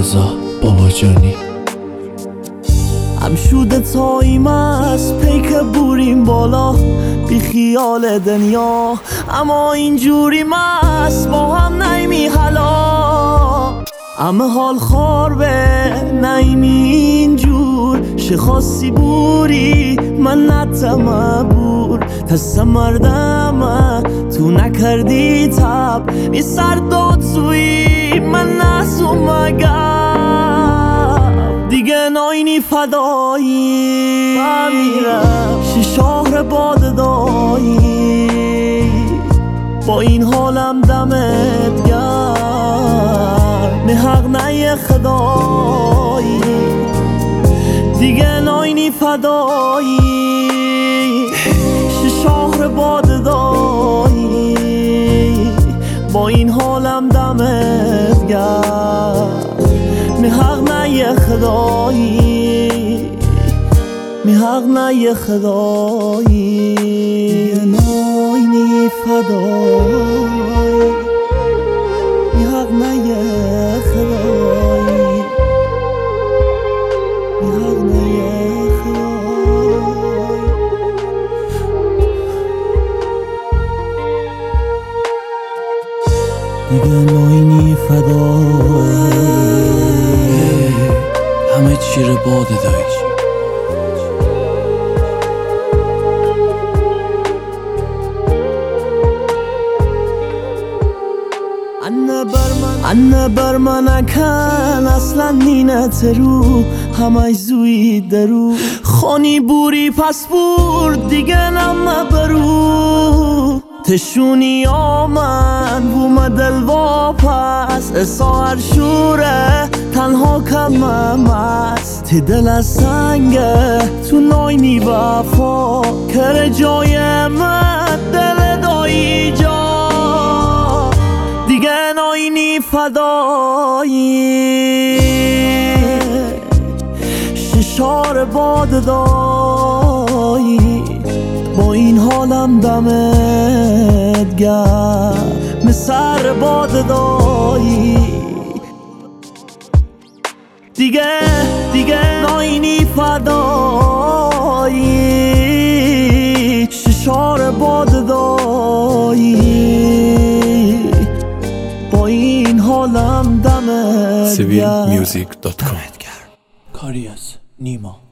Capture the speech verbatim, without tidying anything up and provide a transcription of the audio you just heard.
رضا باباجانی. هم شده تایم است پیک بوریم بالا بی خیال دنیا، اما اینجوری مست با هم نیمی حالا. همه حال خار به نیمی اینجور شه خاصی بوری من نتمه بور تسته مردمه تو نکردی تب بی سر داد سوی من نسو مگم دیگه ناینی فدایی بمیرم شی شهر باد دایی با این حالم دمت گرم نه حق نه خدایی دیگه ناینی فدایی شی شهر باد دایی با این حالم دمت گرم می حق نه خدایی می حق نه خدایی ناینی فدایی می حق نه خدایی می حق نه خدایی دیگه ناینی فدایی همه چی رو باده دایش. انه بر من اکن اصلا نینه ترو همه زوی درو خانی بوری پس بور دیگه نمه برو تشونی آمن بوم دلوا پس اسا هر شوره تنها کمم است تی دل از سنگه تو ناینی وفا کر جای من دل دایی جا دیگه ناینی فدایی ششار باد دایی با این حالم دمت گرم سر باد دایی دیگه دیگه ناینی فدایی ششار باد دایی با این حالم دمت گرم سیویل میوزیک دات کام. کاری از نیما.